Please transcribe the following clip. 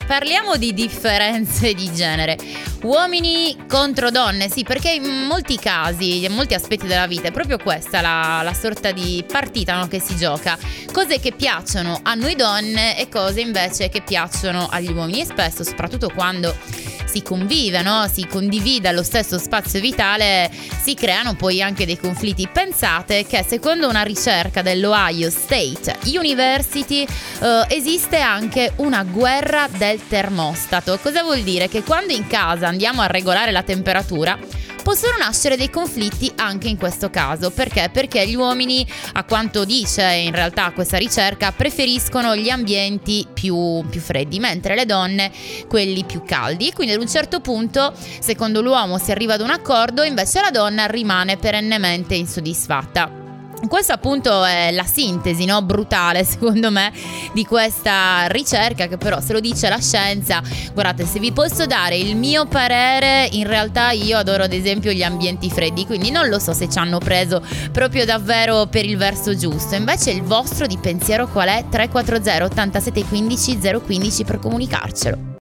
parliamo di differenze di genere. Uomini contro donne, sì, perché in molti casi, in molti aspetti della vita è proprio questa la sorta di partita, no, che si gioca. Cose che piacciono a noi donne e cose invece che piacciono agli uomini, e spesso, soprattutto quando si convive, no? Si condivide lo stesso spazio vitale, si creano poi anche dei conflitti. Pensate che secondo una ricerca dell'Ohio State University esiste anche una guerra del termostato. Cosa vuol dire? Che quando in casa andiamo a regolare la temperatura possono nascere dei conflitti anche in questo caso. Perché? Perché gli uomini, a quanto dice in realtà questa ricerca, preferiscono gli ambienti più freddi, mentre le donne quelli più caldi. Quindi ad un certo punto, secondo l'uomo, si arriva ad un accordo, invece la donna rimane perennemente insoddisfatta. Questa appunto è la sintesi, no? Brutale secondo me di questa ricerca, che però se lo dice la scienza. Guardate, se vi posso dare il mio parere, in realtà io adoro ad esempio gli ambienti freddi, quindi non lo so se ci hanno preso proprio davvero per il verso giusto. Invece il vostro di pensiero qual è? 340 87 15 015 per comunicarcelo.